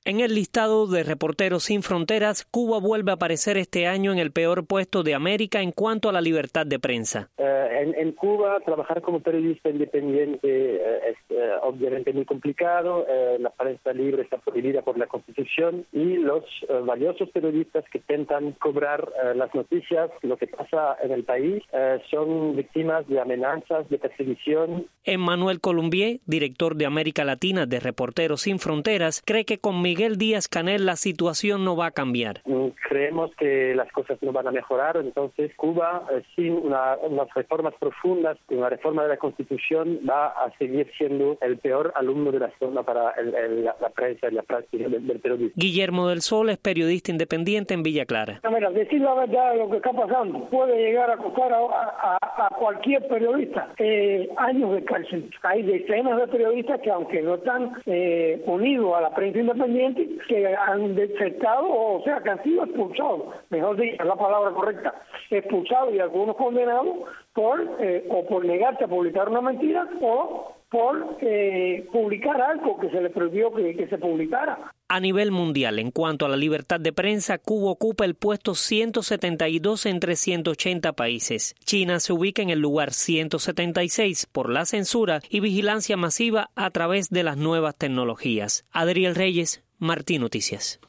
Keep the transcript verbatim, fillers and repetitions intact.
En el listado de Reporteros Sin Fronteras, Cuba vuelve a aparecer este año en el peor puesto de América en cuanto a la libertad de prensa. Uh, en, en Cuba, trabajar como periodista independiente uh, es uh, obviamente muy complicado. Uh, la prensa libre está prohibida por la Constitución y los uh, valiosos periodistas que intentan cobrar uh, las noticias, lo que pasa en el país, uh, son víctimas de amenazas, de persecución. Emmanuel Colombier, director de América Latina de Reporteros Sin Fronteras, cree que con Miguel Díaz-Canel la situación no va a cambiar. Creemos que las cosas no van a mejorar, entonces Cuba, eh, sin una, unas reformas profundas, una reforma de la Constitución, va a seguir siendo el peor alumno de la zona para el, el, la, la prensa y la práctica del, del periodismo. Guillermo del Sol es periodista independiente en Villa Clara. Mira, decir la verdad de lo que está pasando puede llegar a costar a, a, a cualquier periodista eh, años de cárcel. Hay decenas de periodistas que, aunque no están eh, unidos a la prensa independiente, que han desertado, o sea, que han sido expulsados, mejor dicho, es la palabra correcta, expulsados y algunos condenados por eh, o por negarse a publicar una mentira o por eh, publicar algo que se le prohibió que, que se publicara. A nivel mundial, en cuanto a la libertad de prensa, Cuba ocupa el puesto ciento setenta y dos entre ciento ochenta países. China se ubica en el lugar ciento setenta y seis por la censura y vigilancia masiva a través de las nuevas tecnologías. Adriel Reyes, Martí Noticias.